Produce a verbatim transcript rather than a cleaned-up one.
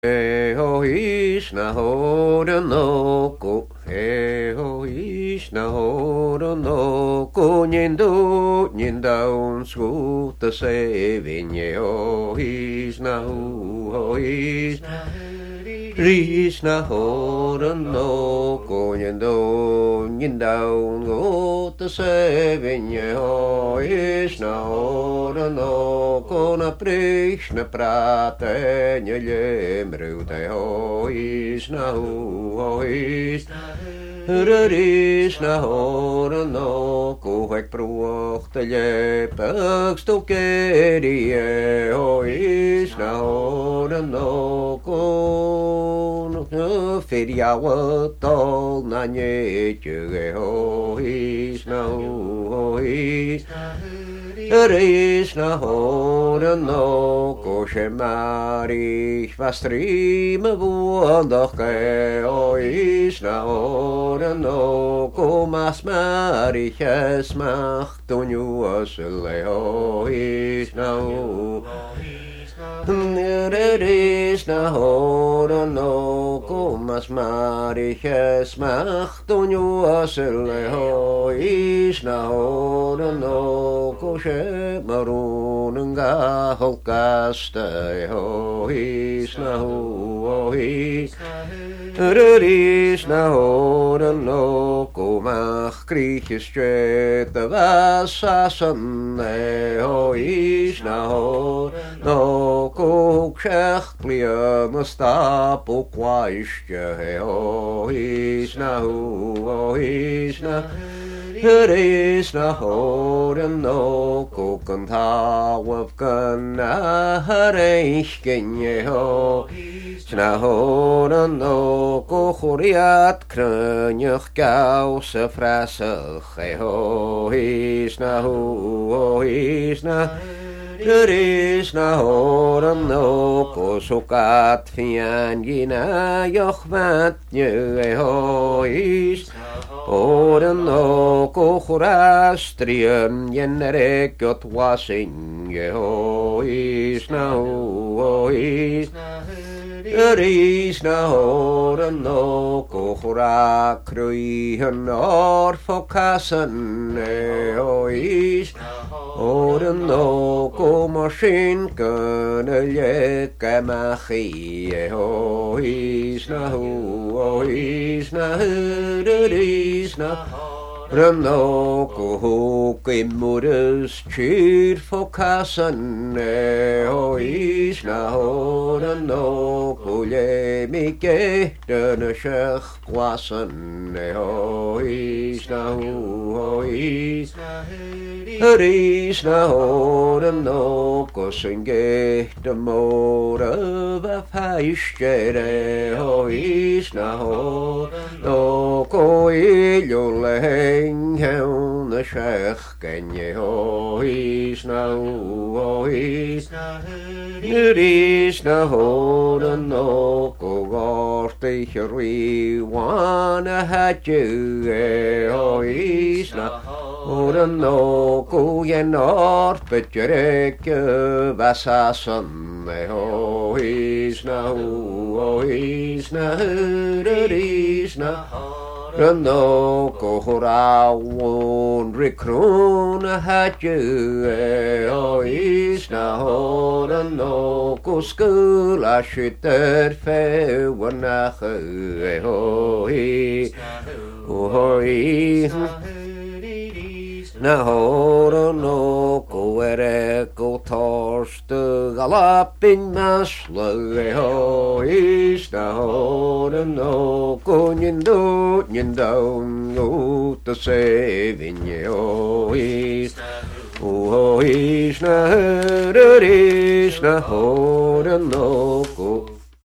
Hey ho ish na hora no ko. Hey ho ish na hora no ko. Niendo nienda un skuta se vinje ho ish na hu ho ish. Rish na hora no ko. Niendo nienda un skuta se vinje ho ish na hora no ko. Na prish na prate nje Mrute hois na hu hois Ruris na hora no Kuhek prochte lepek stokerie hois na hora no Kon feria watol na nyetje hois na hu hois Ruris na hora no Koshemari Vastrim vuandag ke ois na hora no Komas mariches macht Tonju asle ois na hu Ruris na hora no Komas mariches macht Tonju asle ois na hora no Koshe marunanga holkaste hois na hu hois Ruris na hora no Komach kriegjes de wasassen hois na hora no Kokshech plian stapel kwaistje hois na hu hois na Ruris na hora no Kokend hawaf gana hareichken ho Na hora no Kochoriat krunjach gause frasig hois na hu hois na Ruris na hora no Kosukat fian gina joch mat nye hois Hora no Kochorastrium jenrekot wasin hois na hu hois Ruris na hora no Kochora kruihen orfokassen hois Hora no Komashin kunneljekke machie hois na hu hois na Ruris na Rano kohok immodus kyr for kassen hois na hora no kolje mikke dønne kjøk kwassen hois na hu hois Ruris na hora no kossenge de mora va feiskere hois na hora no koiljolle Heng the shech kenje hois na hu hois Ruris na hora no Kogorte ri wana hatju hois na hora no Kojen orpetjereke vasassen hois na hu hois na Ruris na Rano kohorawon rikrona hatju hois na hora no Koskula skytter fewanach hois hois Na hora no Koere kotorste galapin masle hois na hora no Konjendo njendo uta se vinje hois hois na Ruris na hora no